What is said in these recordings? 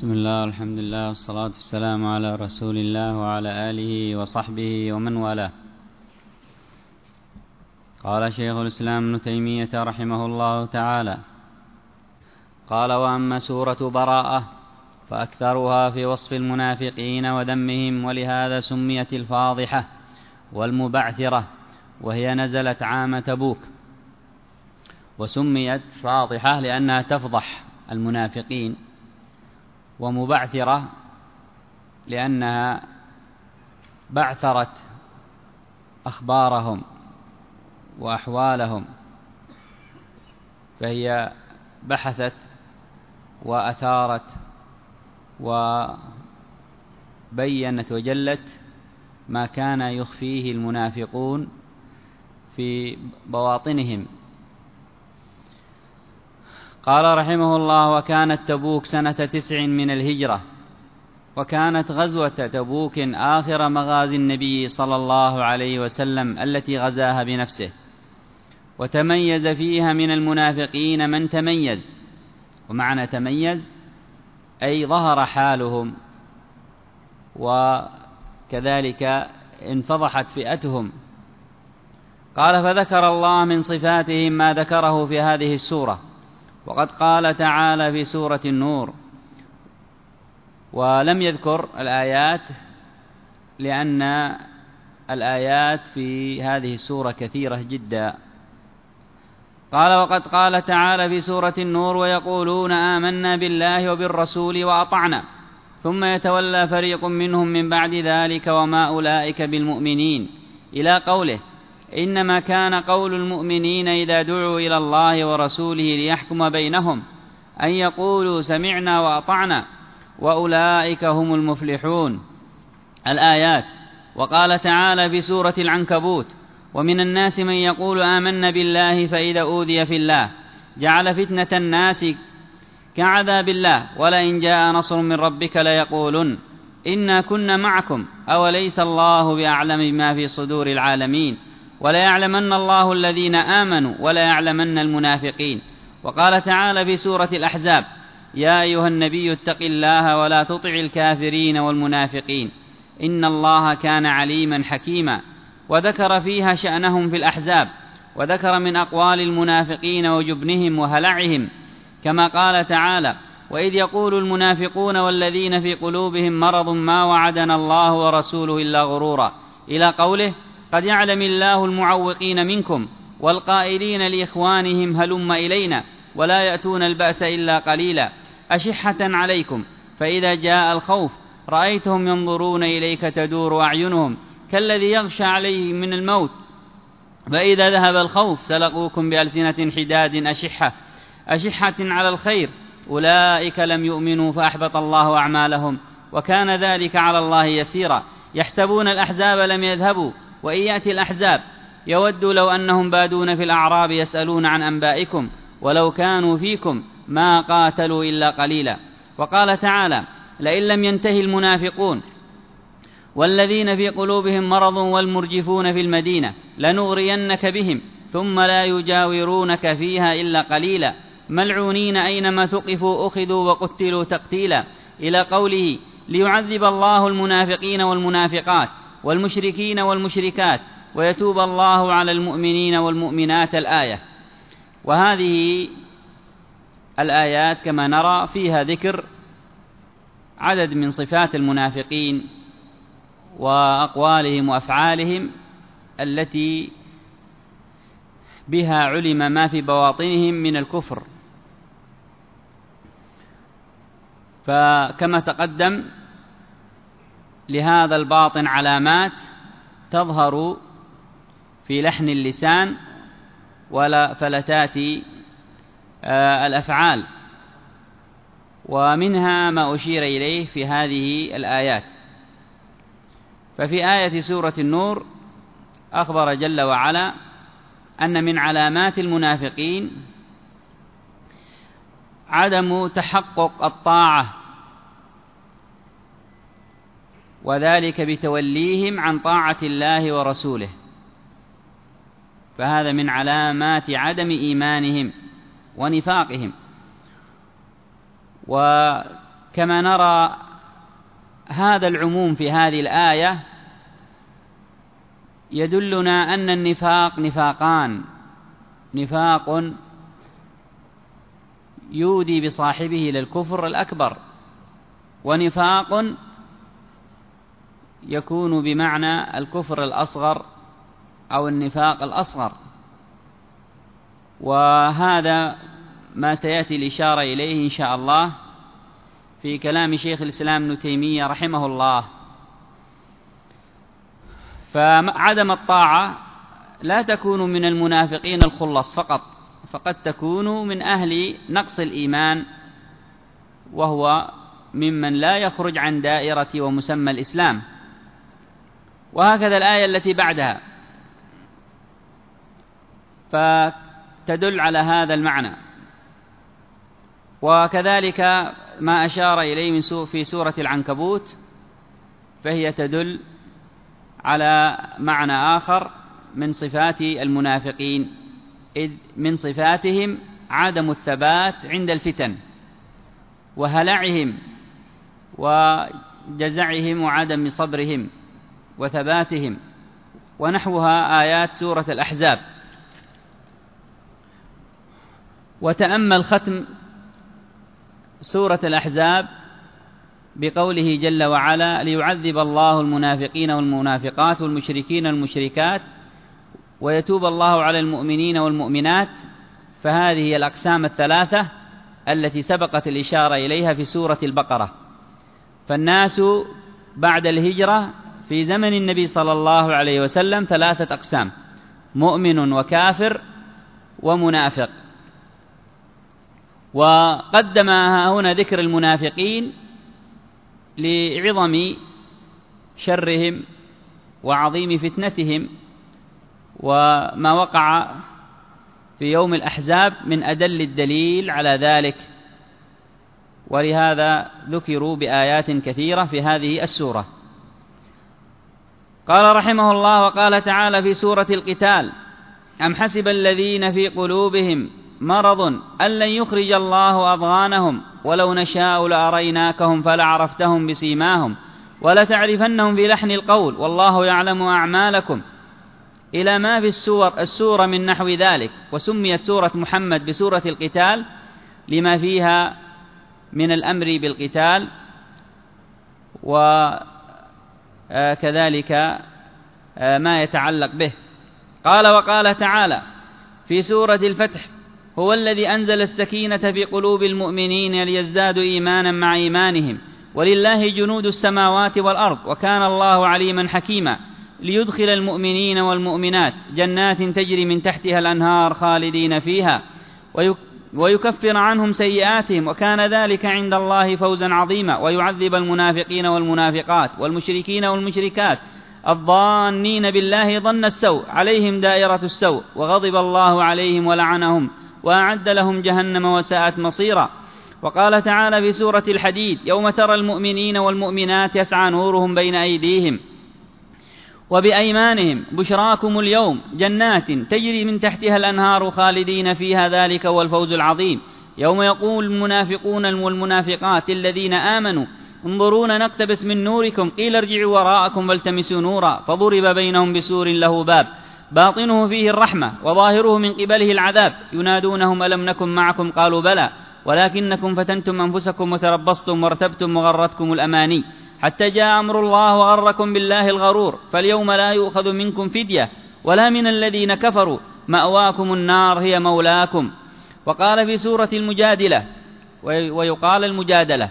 بسم الله والحمد لله والصلاة والسلام على رسول الله وعلى آله وصحبه ومن والاه. قال شيخ الإسلام ابن تيمية رحمه الله تعالى: قال: وأما سورة براءة فأكثرها في وصف المنافقين وذمهم، ولهذا سميت الفاضحة والمبعثرة، وهي نزلت عام تبوك. وسميت فاضحة لأنها تفضح المنافقين، ومبعثرة لأنها بعثرت أخبارهم وأحوالهم، فهي بحثت وأثارت وبينت وجلت ما كان يخفيه المنافقون في بواطنهم. قال رحمه الله: وكانت تبوك سنة 9 من الهجرة، وكانت غزوة تبوك آخر مغازي النبي صلى الله عليه وسلم التي غزاها بنفسه، وتميز فيها من المنافقين من تميز. ومعنى تميز أي ظهر حالهم، وكذلك انفضحت فئتهم. قال: فذكر الله من صفاتهم ما ذكره في هذه السورة، وقد قال تعالى في سورة النور، ولم يذكر الآيات لأن الآيات في هذه السورة كثيرة جدا. قال: وقد قال تعالى في سورة النور: ويقولون آمنا بالله وبالرسول وأطعنا ثم يتولى فريق منهم من بعد ذلك وما أولئك بالمؤمنين، إلى قوله: إنما كان قول المؤمنين إذا دعوا إلى الله ورسوله ليحكم بينهم أن يقولوا سمعنا وأطعنا وأولئك هم المفلحون. الآيات. وقال تعالى في سورة العنكبوت: ومن الناس من يقول آمنا بالله فإذا أوذي في الله جعل فتنة الناس كعذاب الله ولئن جاء نصر من ربك ليقولن إنا كنا معكم أوليس الله بأعلم بما في صدور العالمين وليعلمن الله الذين آمنوا وليعلمن المنافقين. وقال تعالى في سورة الأحزاب: يا أيها النبي اتق الله ولا تطع الكافرين والمنافقين إن الله كان عليما حكيما. وذكر فيها شأنهم في الأحزاب، وذكر من أقوال المنافقين وجبنهم وهلعهم، كما قال تعالى: وإذ يقول المنافقون والذين في قلوبهم مرض ما وعدنا الله ورسوله إلا غرورا، إلى قوله: قد يعلم الله المعوقين منكم والقائلين لإخوانهم هلم إلينا ولا يأتون البأس إلا قليلا أشحة عليكم فإذا جاء الخوف رأيتهم ينظرون إليك تدور أعينهم كالذي يغشى عليه من الموت فإذا ذهب الخوف سلقوكم بألسنة حداد أشحة على الخير أولئك لم يؤمنوا فأحبط الله أعمالهم وكان ذلك على الله يسيرا. يحسبون الأحزاب لم يذهبوا وإن يأتي الأحزاب يودوا لو أنهم بادون في الأعراب يسألون عن أنبائكم ولو كانوا فيكم ما قاتلوا إلا قليلا. وقال تعالى: لئن لم ينتهي المنافقون والذين في قلوبهم مرض والمرجفون في المدينة لنغرينك بهم ثم لا يجاورونك فيها إلا قليلا ملعونين أينما ثقفوا أخذوا وقتلوا تقتيلا، إلى قوله: ليعذب الله المنافقين والمنافقات والمشركين والمشركات ويتوب الله على المؤمنين والمؤمنات. الآية. وهذه الآيات كما نرى فيها ذكر عدد من صفات المنافقين وأقوالهم وأفعالهم التي بها علم ما في بواطنهم من الكفر. فكما تقدم لهذا الباطن علامات تظهر في لحن اللسان وفلتات الأفعال، ومنها ما أشير إليه في هذه الآيات. ففي آية سورة النور أخبر جل وعلا أن من علامات المنافقين عدم تحقق الطاعة، وذلك بتوليهم عن طاعة الله ورسوله، فهذا من علامات عدم إيمانهم ونفاقهم. كما نرى هذا العموم في هذه الآية يدلنا أن النفاق نفاقان: نفاق يودي بصاحبه إلى الكفر الأكبر، ونفاق يكون بمعنى الكفر الأصغر أو النفاق الأصغر. وهذا ما سيأتي الإشارة إليه إن شاء الله في كلام شيخ الإسلام ابن تيمية رحمه الله. فعدم الطاعة لا تكون من المنافقين الخلص فقط، فقد تكون من أهل نقص الإيمان، وهو ممن لا يخرج عن دائرة ومسمى الإسلام. وهكذا الآية التي بعدها فتدل على هذا المعنى. وكذلك ما أشار إليه في سورة العنكبوت، فهي تدل على معنى آخر من صفات المنافقين، إذ من صفاتهم عدم الثبات عند الفتن، وهلعهم وجزعهم وعدم صبرهم وثباتهم، ونحوها آيات سورة الأحزاب. وتأمل ختم سورة الأحزاب بقوله جل وعلا: ليعذب الله المنافقين والمنافقات والمشركين والمشركات ويتوب الله على المؤمنين والمؤمنات. فهذه هي الأقسام الثلاثة التي سبقت الإشارة إليها في سورة البقرة. فالناس بعد الهجرة في زمن النبي صلى الله عليه وسلم 3 أقسام: مؤمن وكافر ومنافق. وقدم هنا ذكر المنافقين لعظم شرهم وعظيم فتنتهم، وما وقع في يوم الأحزاب من أدل الدليل على ذلك، ولهذا ذكروا بآيات كثيرة في هذه السورة. قال رحمه الله: وقال تعالى في سورة القتال: أم حسب الذين في قلوبهم مرض أن لن يخرج الله أضغانهم ولو نشاء لأريناكهم فلعرفتهم بسيماهم ولتعرفنهم في لحن القول والله يعلم أعمالكم، إلى ما في السورة من نحو ذلك. وسميت سورة محمد بسورة القتال لما فيها من الأمر بالقتال، وكذلك ما يتعلق به. قال: وقال تعالى في سورة الفتح: هو الذي أنزل السكينة في قلوب المؤمنين ليزدادوا إيمانا مع إيمانهم ولله جنود السماوات والأرض وكان الله عليما حكيما، ليدخل المؤمنين والمؤمنات جنات تجري من تحتها الأنهار خالدين فيها ويكفر عنهم سيئاتهم وكان ذلك عند الله فوزا عظيما، ويعذب المنافقين والمنافقات والمشركين والمشركات الظانين بالله ظن السوء عليهم دائرة السوء وغضب الله عليهم ولعنهم وأعد لهم جهنم وساءت مصيرا. وقال تعالى في سورة الحديد: يوم ترى المؤمنين والمؤمنات يسعى نورهم بين أيديهم وبأيمانهم بشراكم اليوم جنات تجري من تحتها الأنهار خالدين فيها ذلك هو الفوز العظيم. يوم يقول المنافقون والمنافقات الذين آمنوا انظرونا نقتبس من نوركم قيل ارجعوا وراءكم فالتمسوا نورا فضرب بينهم بسور له باب باطنه فيه الرحمة وظاهره من قبله العذاب ينادونهم ألم نكن معكم قالوا بلى ولكنكم فتنتم أنفسكم وتربصتم وارتبتم وغرتكم الأماني حتى جاء أمر الله وغركم بالله الغرور فاليوم لا يؤخذ منكم فدية ولا من الذين كفروا مأواكم النار هي مولاكم. وقال في سورة المجادلة ويقال المجادلة: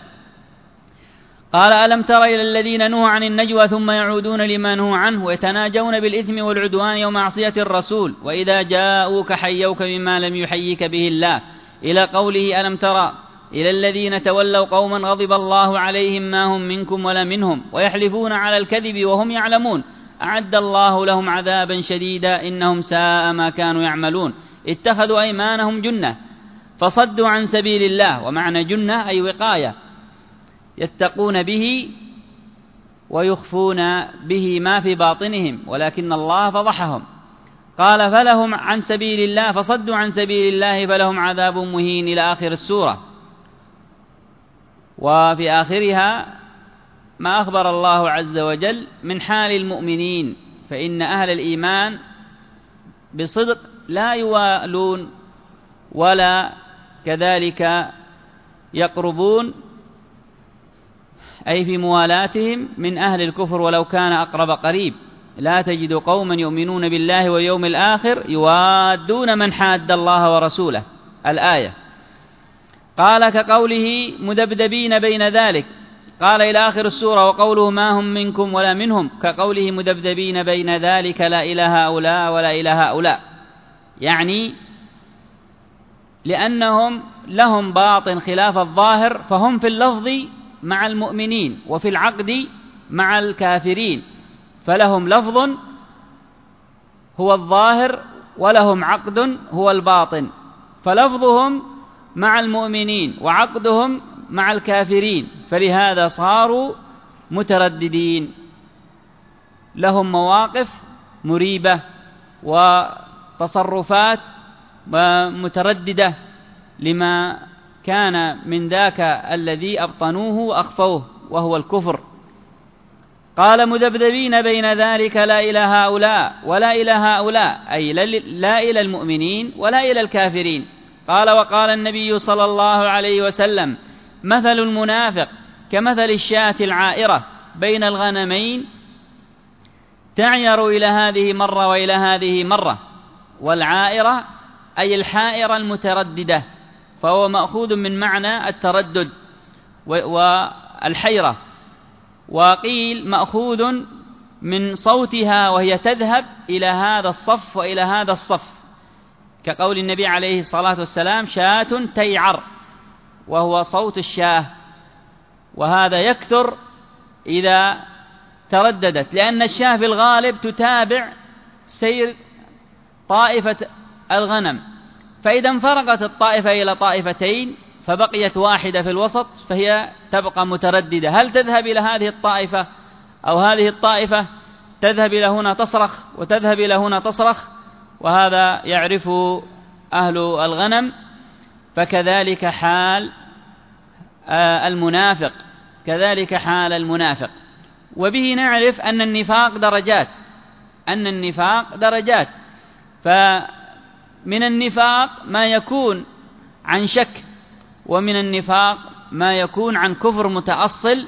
قال ألم تر إلى الذين نهوا عن النجوى ثم يعودون لما نهوا عنه ويتناجون بالإثم والعدوان ومعصية الرسول وإذا جاءوك حيوك بما لم يحيك به الله، إلى قوله ألم تر إلى الذين تولوا قوما غضب الله عليهم ما هم منكم ولا منهم ويحلفون على الكذب وهم يعلمون أعد الله لهم عذابا شديدا إنهم ساء ما كانوا يعملون اتخذوا أيمانهم جنة فصدوا عن سبيل الله. ومعنى جنة أي وقاية يتقون به ويخفون به ما في باطنهم ولكن الله فضحهم. قال فلهم عن سبيل الله فصدوا عن سبيل الله فلهم عذاب مهين إلى آخر السورة. وفي آخرها ما أخبر الله عز وجل من حال المؤمنين، فإن أهل الإيمان بصدق لا يوالون ولا كذلك يقربون، أي في موالاتهم من أهل الكفر ولو كان أقرب قريب. لا تجد قوما يؤمنون بالله واليوم الآخر يوادون من حاد الله ورسوله، الآية. قال كقوله مذبذبين بين ذلك، قال إلى آخر السورة وقوله ما هم منكم ولا منهم، كقوله مذبذبين بين ذلك لا إلى هؤلاء ولا إلى هؤلاء، يعني لأنهم لهم باطن خلاف الظاهر، فهم في اللفظ مع المؤمنين وفي العقد مع الكافرين، فلهم لفظ هو الظاهر ولهم عقد هو الباطن، فلفظهم مع المؤمنين وعقدهم مع الكافرين، فلهذا صاروا مترددين، لهم مواقف مريبة وتصرفات مترددة لما كان من ذاك الذي أبطنوه وأخفوه وهو الكفر. قال مذبذبين بين ذلك لا إلى هؤلاء ولا إلى هؤلاء، أي لا إلى المؤمنين ولا إلى الكافرين. قال وقال النبي صلى الله عليه وسلم مثل المنافق كمثل الشاة العائرة بين الغنمين تعير إلى هذه مرة وإلى هذه مرة، والعائرة أي الحائرة المترددة، فهو مأخوذ من معنى التردد والحيرة، وقيل مأخوذ من صوتها وهي تذهب إلى هذا الصف وإلى هذا الصف، كقول النبي عليه الصلاة والسلام شاة تيعر، وهو صوت الشاة، وهذا يكثر إذا ترددت، لأن الشاة في الغالب تتابع سير طائفة الغنم، فإذا انفرقت الطائفة إلى طائفتين فبقيت واحدة في الوسط فهي تبقى مترددة، هل تذهب إلى هذه الطائفة أو هذه الطائفة، تذهب إلى هنا تصرخ وتذهب إلى هنا تصرخ، وهذا يعرف أهل الغنم. فكذلك حال المنافق، كذلك حال المنافق. وبه نعرف أن النفاق درجات، أن النفاق درجات، فمن النفاق ما يكون عن شك، ومن النفاق ما يكون عن كفر متأصل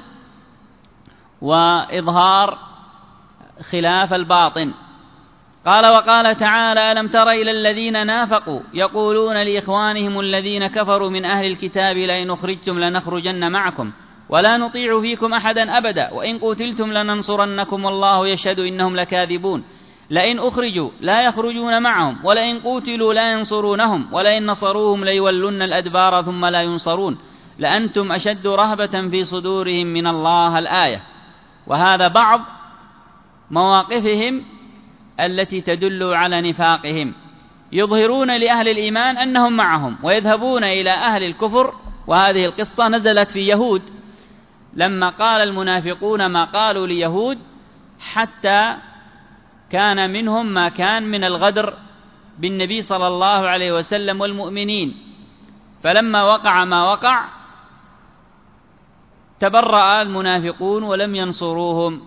وإظهار خلاف الباطن. قال وقال تعالى ألم تر إلى الذين نافقوا يقولون لإخوانهم الذين كفروا من أهل الكتاب لئن أخرجتم لنخرجن معكم ولا نطيع فيكم أحدا أبدا وإن قتلتم لننصرنكم والله يشهد إنهم لكاذبون لئن أخرجوا لا يخرجون معهم ولئن قتلوا لا ينصرونهم ولئن نصروهم ليولن الأدبار ثم لا ينصرون لأنتم أشد رهبة في صدورهم من الله، الآية. وهذا بعض مواقفهم التي تدل على نفاقهم، يظهرون لأهل الإيمان أنهم معهم ويذهبون إلى أهل الكفر. وهذه القصة نزلت في يهود لما قال المنافقون ما قالوا ليهود، حتى كان منهم ما كان من الغدر بالنبي صلى الله عليه وسلم والمؤمنين، فلما وقع ما وقع تبرأ المنافقون ولم ينصروهم،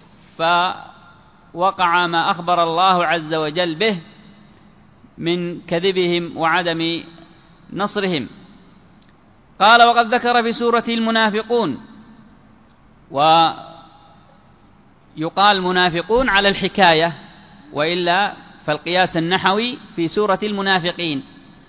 فوقع ما أخبر الله عز وجل به من كذبهم وعدم نصرهم. قال وقد ذكر في سورة المنافقون، ويقال المنافقون على الحكاية، وإلا فالقياس النحوي في سورة المنافقين،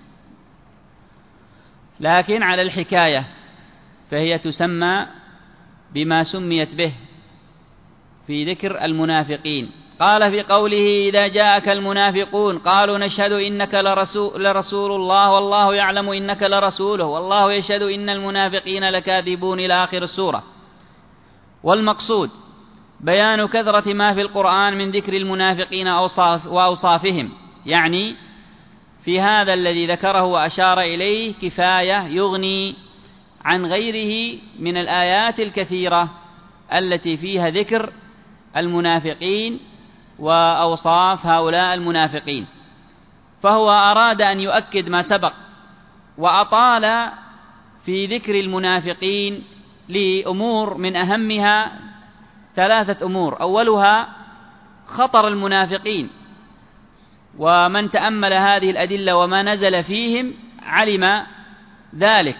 لكن على الحكاية فهي تسمى بما سميت به في ذكر المنافقين. قال في قوله إذا جاءك المنافقون قالوا نشهد إنك لرسول الله والله يعلم إنك لرسوله والله يشهد إن المنافقين لكاذبون إلى آخر السورة. والمقصود بيان كثرة ما في القرآن من ذكر المنافقين وأوصافهم، يعني في هذا الذي ذكره وأشار إليه كفاية يغني عن غيره من الآيات الكثيرة التي فيها ذكر المنافقين وأوصاف هؤلاء المنافقين. فهو أراد أن يؤكد ما سبق، وأطال في ذكر المنافقين لأمور من أهمها 3 أمور. أولها خطر المنافقين، ومن تأمل هذه الأدلة وما نزل فيهم علم ذلك.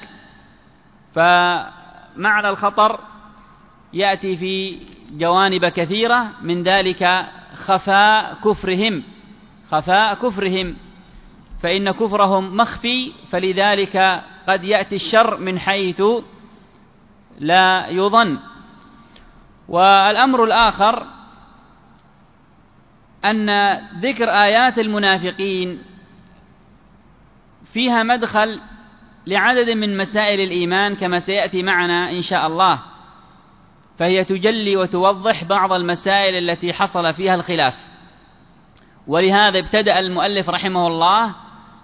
فمعنى الخطر يأتي في جوانب كثيرة، من ذلك خفاء كفرهم، فإن كفرهم مخفي، فلذلك قد يأتي الشر من حيث لا يظن. والأمر الآخر أن ذكر آيات المنافقين فيها مدخل لعدد من مسائل الإيمان كما سيأتي معنا إن شاء الله، فهي تجلي وتوضح بعض المسائل التي حصل فيها الخلاف. ولهذا ابتدأ المؤلف رحمه الله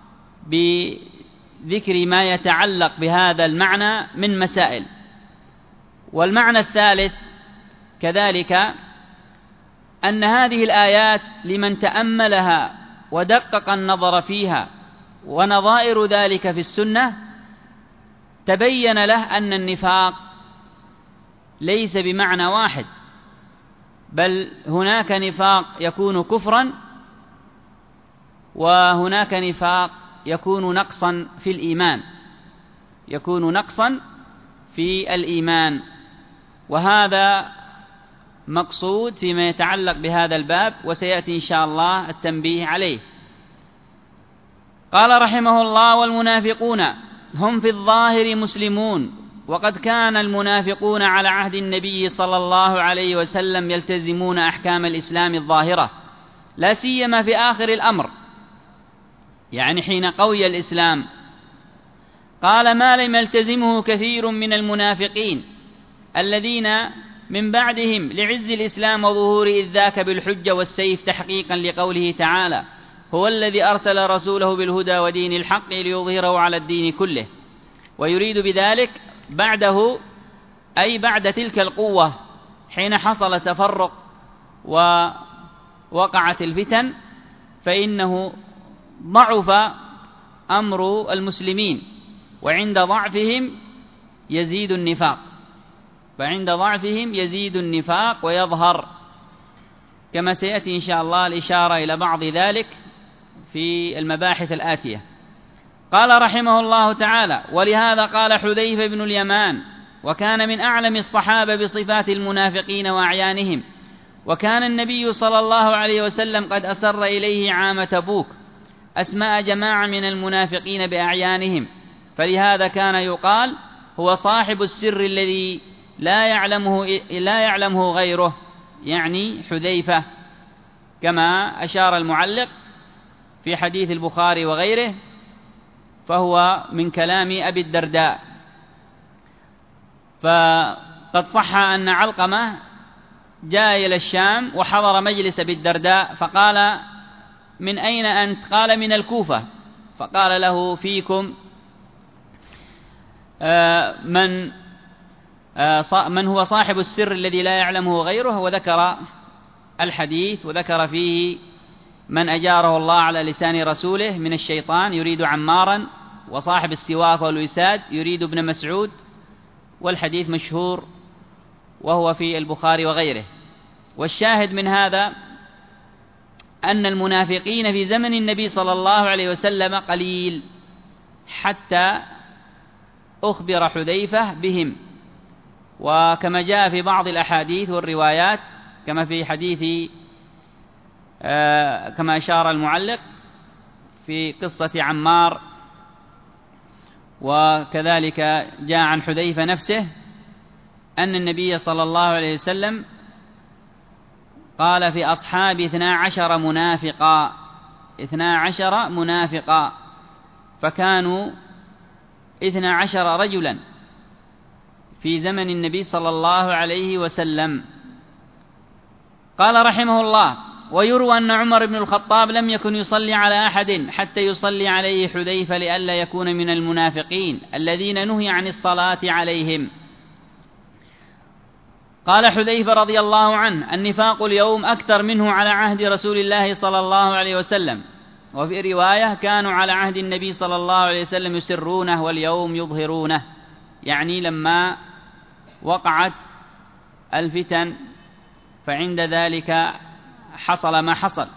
بذكر ما يتعلق بهذا المعنى من مسائل. والمعنى الثالث كذلك أن هذه الآيات لمن تأملها ودقق النظر فيها ونظائر ذلك في السنة تبين له أن النفاق ليس بمعنى واحد، بل هناك نفاق يكون كفرا، وهناك نفاق يكون نقصا في الإيمان، وهذا مقصود فيما يتعلق بهذا الباب، وسيأتي إن شاء الله التنبيه عليه. قال رحمه الله: والمنافقون هم في الظاهر مسلمون، وقد كان المنافقون على عهد النبي صلى الله عليه وسلم يلتزمون أحكام الإسلام الظاهرة، لا سيما في آخر الأمر، يعني حين قوي الإسلام. قال: ما لم يلتزمه كثير من المنافقين الذين من بعدهم لعز الإسلام وظهور إذ ذاك بالحجة والسيف، تحقيقا لقوله تعالى: هو الذي أرسل رسوله بالهدى ودين الحق ليظهره على الدين كله. ويريد بذلك بعده، أي بعد تلك القوة حين حصل تفرق ووقعت الفتن، فإنه ضعف أمر المسلمين، وعند ضعفهم يزيد النفاق ويظهر، كما سيأتي إن شاء الله الإشارة إلى بعض ذلك في المباحث الآتية. قال رحمه الله تعالى: ولهذا قال حذيفة بن اليمان، وكان من أعلم الصحابة بصفات المنافقين وأعيانهم، وكان النبي صلى الله عليه وسلم قد أسر إليه عام تبوك أسماء جماعة من المنافقين بأعيانهم، فلهذا كان يقال: هو صاحب السر الذي لا يعلمه غيره، يعني حذيفة، كما أشار المعلق في حديث البخاري وغيره، فهو من كلام أبي الدرداء. فقد صح أن علقمة جاء إلى الشام وحضر مجلس أبي الدرداء، فقال: من أين أنت؟ قال: من الكوفة. فقال له: فيكم من هو صاحب السر الذي لا يعلمه غيره، وذكر الحديث، وذكر فيه من أجاره الله على لسان رسوله من الشيطان يريد عمارا، وصاحب السواك والوساد يريد ابن مسعود، والحديث مشهور وهو في البخاري وغيره. والشاهد من هذا أن المنافقين في زمن النبي صلى الله عليه وسلم قليل، حتى أخبر حذيفة بهم، وكما جاء في بعض الأحاديث والروايات، كما في حديث كما أشار المعلق في قصة عمار، وكذلك جاء عن حذيفة نفسه أن النبي صلى الله عليه وسلم قال في أصحاب 12 منافقا، فكانوا 12 رجلا في زمن النبي صلى الله عليه وسلم. قال رحمه الله: ويروى أن عمر بن الخطاب لم يكن يصلي على أحد حتى يصلي عليه حذيفة، لئلا يكون من المنافقين الذين نهي عن الصلاة عليهم. قال حذيفة رضي الله عنه: النفاق اليوم أكثر منه على عهد رسول الله صلى الله عليه وسلم. وفي رواية: كانوا على عهد النبي صلى الله عليه وسلم يسرونه واليوم يظهرونه، يعني لما وقعت الفتن، فعند ذلك حصل ما حصل.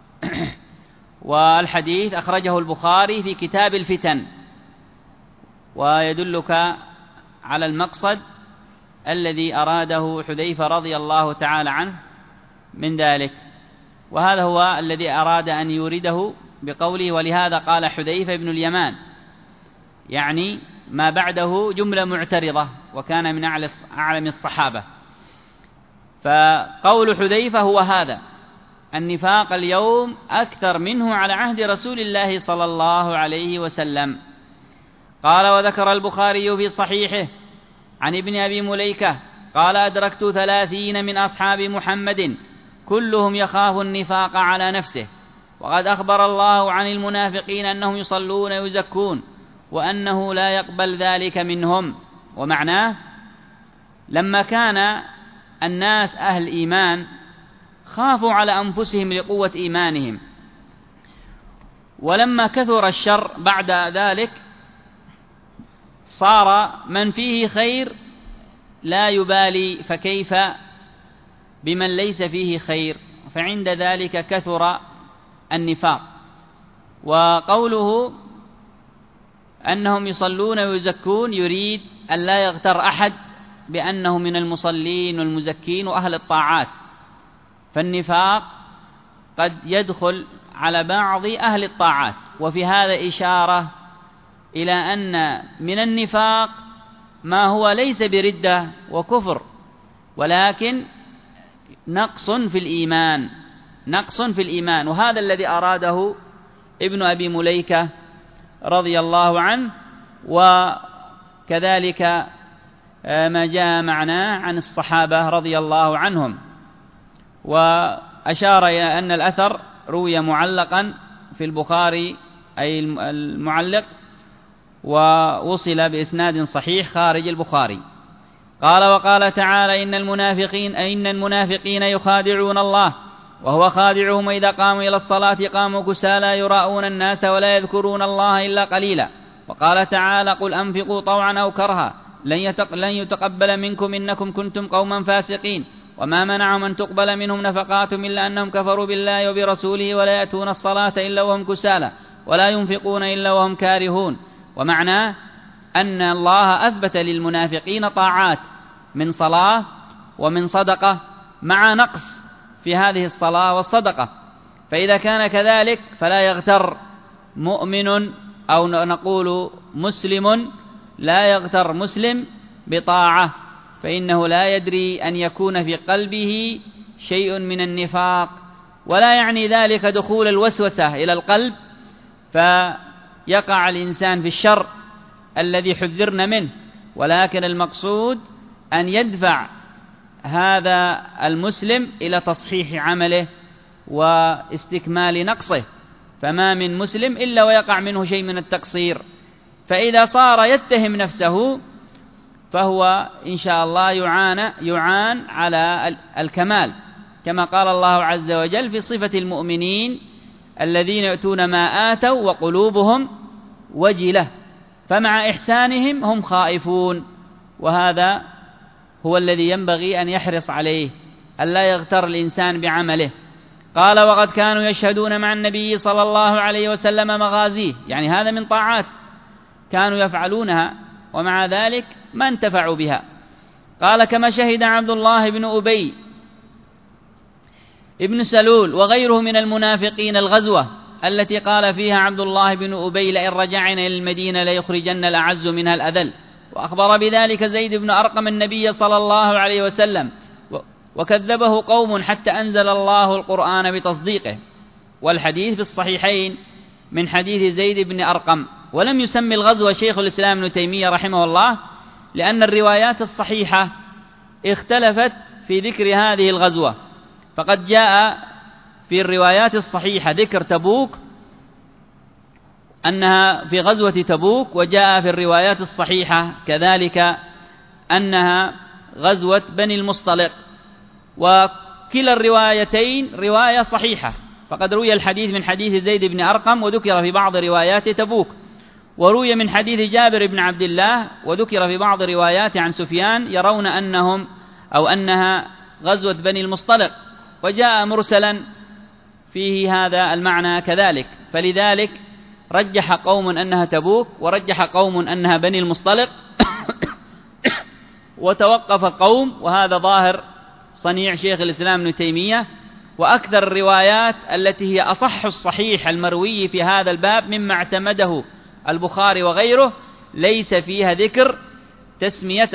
والحديث أخرجه البخاري في كتاب الفتن، ويدلك على المقصد الذي أراده حذيفة رضي الله تعالى عنه من ذلك، وهذا هو الذي أراد أن يورده بقوله ولهذا قال حذيفة بن اليمان، يعني ما بعده جملة معترضة، وكان من أعلم الصحابة. فقول حذيفة هو هذا: النفاق اليوم أكثر منه على عهد رسول الله صلى الله عليه وسلم. قال: وذكر البخاري في صحيحه عن ابن أبي مليكة قال: أدركت 30 من أصحاب محمد كلهم يخاف النفاق على نفسه، وقد أخبر الله عن المنافقين أنهم يصلون ويزكون وأنه لا يقبل ذلك منهم. ومعناه لما كان الناس أهل إيمان خافوا على أنفسهم لقوة إيمانهم، ولما كثر الشر بعد ذلك صار من فيه خير لا يبالي، فكيف بمن ليس فيه خير؟ فعند ذلك كثر النفاق. وقوله أنهم يصلون ويزكون يريد أن لا يغتر أحد بأنه من المصلين والمزكين وأهل الطاعات، فالنفاق قد يدخل على بعض أهل الطاعات. وفي هذا إشارة إلى أن من النفاق ما هو ليس بردة وكفر، ولكن نقص في الإيمان، نقص في الإيمان، وهذا الذي أراده ابن أبي مليكة رضي الله عنه. وكذلك ما جاء معنا عن الصحابة رضي الله عنهم. وأشار إلى أن الأثر روي معلقا في البخاري، أي المعلق، ووصل بإسناد صحيح خارج البخاري. قال: وقال تعالى: إن المنافقين يخادعون الله وهو خادعهم، إذا قاموا إلى الصلاة قاموا كسالى يراءون الناس ولا يذكرون الله إلا قليلا. وقال تعالى: قل أنفقوا طوعا أو كرها لن يتقبل منكم إنكم كنتم قوما فاسقين. وما منعهم أن تقبل منهم نفقاتهم إلا أنهم كفروا بالله وبرسوله ولا يأتون الصلاة إلا وهم كسالى ولا ينفقون إلا وهم كارهون. ومعناه أن الله أثبت للمنافقين طاعات من صلاة ومن صدقة، مع نقص في هذه الصلاة والصدقة. فإذا كان كذلك فلا يغتر مؤمن أو نقول مسلم، لا يغتر مسلم بطاعة، فإنه لا يدري أن يكون في قلبه شيء من النفاق، ولا يعني ذلك دخول الوسوسة إلى القلب فيقع الإنسان في الشر الذي حذرنا منه، ولكن المقصود أن يدفع هذا المسلم إلى تصحيح عمله واستكمال نقصه، فما من مسلم إلا ويقع منه شيء من التقصير. فإذا صار يتهم نفسه فهو إن شاء الله يعان على الكمال، كما قال الله عز وجل في صفة المؤمنين: الذين يؤتون ما آتوا وقلوبهم وجلة، فمع إحسانهم هم خائفون. وهذا هو الذي ينبغي أن يحرص عليه، ألا يغتر الإنسان بعمله. قال: وقد كانوا يشهدون مع النبي صلى الله عليه وسلم مغازيه، يعني هذا من طاعات كانوا يفعلونها، ومع ذلك ما انتفعوا بها. قال: كما شهد عبد الله بن أبي ابن سلول وغيره من المنافقين الغزوة التي قال فيها عبد الله بن أبي: لئن رجعنا إلى المدينة ليخرجن الأعز منها الأذل. وأخبر بذلك زيد بن أرقم النبي صلى الله عليه وسلم، وكذبه قوم حتى أنزل الله القرآن بتصديقه. والحديث في الصحيحين من حديث زيد بن أرقم. ولم يسمي الغزوة شيخ الإسلام ابن تيمية رحمه الله، لأن الروايات الصحيحة اختلفت في ذكر هذه الغزوة، فقد جاء في الروايات الصحيحة ذكر تبوك أنها في غزوة تبوك، وجاء في الروايات الصحيحة كذلك أنها غزوة بني المصطلق، وكلا الروايتين رواية صحيحة، فقد روي الحديث من حديث زيد بن أرقم وذكر في بعض روايات تبوك. وروي من حديث جابر بن عبد الله، وذكر في بعض الروايات عن سفيان يرون أنها غزوة بني المصطلق، وجاء مرسلا فيه هذا المعنى كذلك، فلذلك رجح قوم أنها تبوك، ورجح قوم أنها بني المصطلق وتوقف قوم، وهذا ظاهر صنيع شيخ الإسلام ابن تيمية. وأكثر الروايات التي هي أصح الصحيح المروي في هذا الباب مما اعتمده البخاري وغيره ليس فيها ذكر تسمية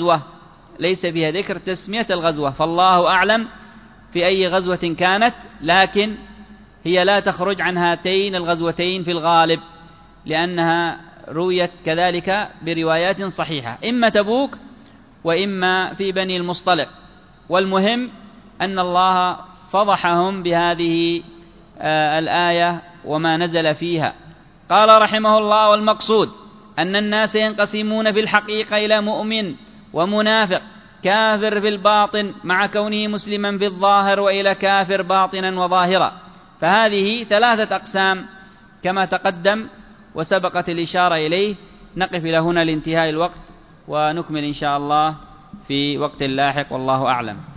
الغزوة، فالله أعلم في أي غزوة كانت، لكن هي لا تخرج عن هاتين الغزوتين في الغالب، لأنها رويت كذلك بروايات صحيحة، إما تبوك وإما في بني المصطلق. والمهم أن الله فضحهم بهذه الآية وما نزل فيها. قال رحمه الله: والمقصود أن الناس ينقسمون في الحقيقة إلى مؤمن ومنافق، كافر في الباطن مع كونه مسلما في الظاهر، وإلى كافر باطنا وظاهرا، فهذه 3 أقسام كما تقدم وسبقت الإشارة إليه. نقف إلى هنا لانتهاء الوقت، ونكمل إن شاء الله في وقت لاحق، والله أعلم.